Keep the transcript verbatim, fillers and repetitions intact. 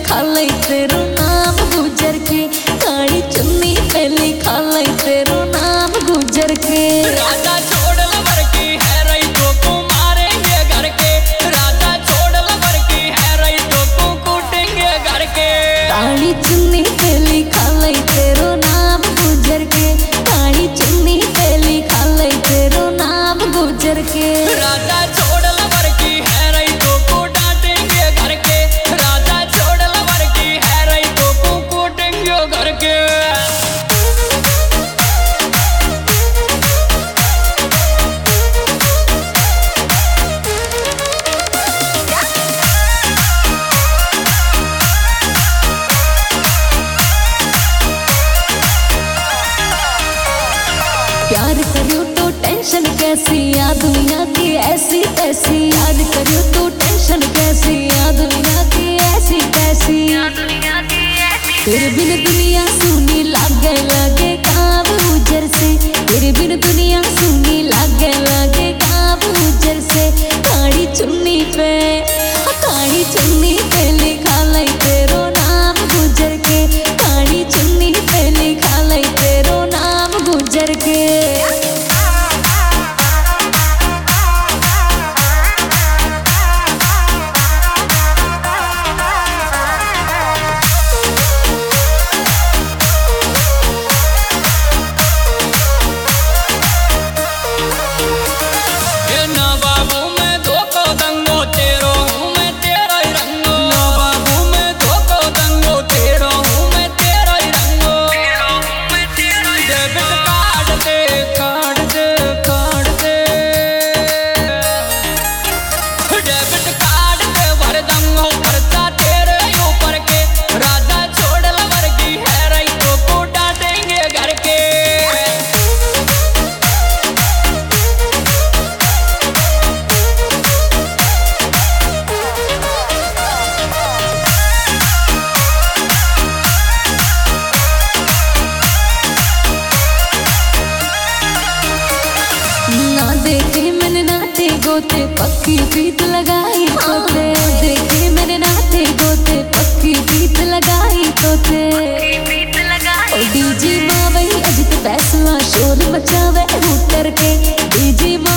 लिखा लई तेरो नाम गुजर के, काली चुन्नी पे लिखा लई तेरो नाम गुजर के। राजा छोड़ लवर की है रही तो को मारेंगे घर के, राजा छोड़ लवर की है रही तो को कूटेंगे घर के। काली चुन्नी पे लिखा लई तेरो नाम गुजर के, काली चुन्नी पे लिखा लई तेरो नाम गुजर के। राजा छोड़ लवर की है रही तो को डांटेंगे घर के, राजा छोड़ लवर की है रही तो को कूटेंगे घर के। प्यार करियो तो टेंशन कैसी, या दुनिया की ऐसी तैसी। याद करियो तो टेंशन कैसी, या दुनिया की ऐसी तैसी। तेरे बिन दुनिया सुनी लागे लागे काब उजर से, तेरे बिन दुनिया सुनी लागे लागे काब उजर से। काली चुन्नी पे काली चुन्नी पे लिखा लई तेरो नाम गुजर के, काली चुन्नी पे लिखा लई तेरो नाम गुजर के। देखे मैंने नाते गोते पक्की प्रीत लगाई तोते, देखे मैंने नाते गोते पक्की प्रीत लगाई तोते। ओ डीजी माँ वही अजित फैसला शोर मचावे हूटर के, डीजी माँ